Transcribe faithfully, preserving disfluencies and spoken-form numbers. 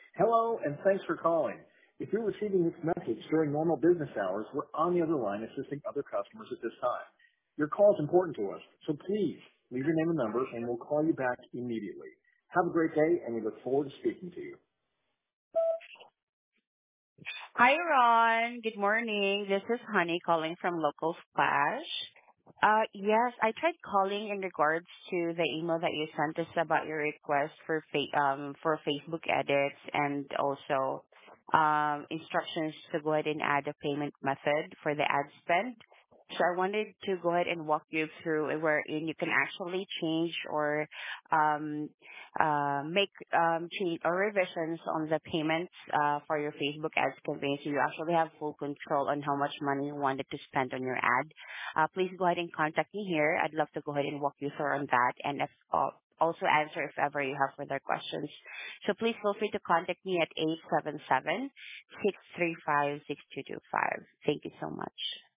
Hello, and thanks for calling. If you're receiving this message during normal business hours, we're on the other line assisting other customers at this time. Your call is important to us, so please leave your name and number, and we'll call you back immediately. Have a great day, and we look forward to speaking to you. Hi, Ron. Good morning. This is Honey calling from Local Splash. Uh, yes, I tried calling in regards to the email that you sent us about your request for fa- um for Facebook edits and also um instructions to go ahead and add a payment method for the ad spend. So I wanted to go ahead and walk you through it wherein you can actually change or um uh, make um, change or revisions on the payments uh, for your Facebook ads campaign, so you actually have full control on how much money you wanted to spend on your ad. Uh, please go ahead and contact me here. I'd love to go ahead and walk you through on that, and if, uh, also answer if ever you have further questions. So please feel free to contact me at eight seven seven, six three five, six two two five. Thank you so much.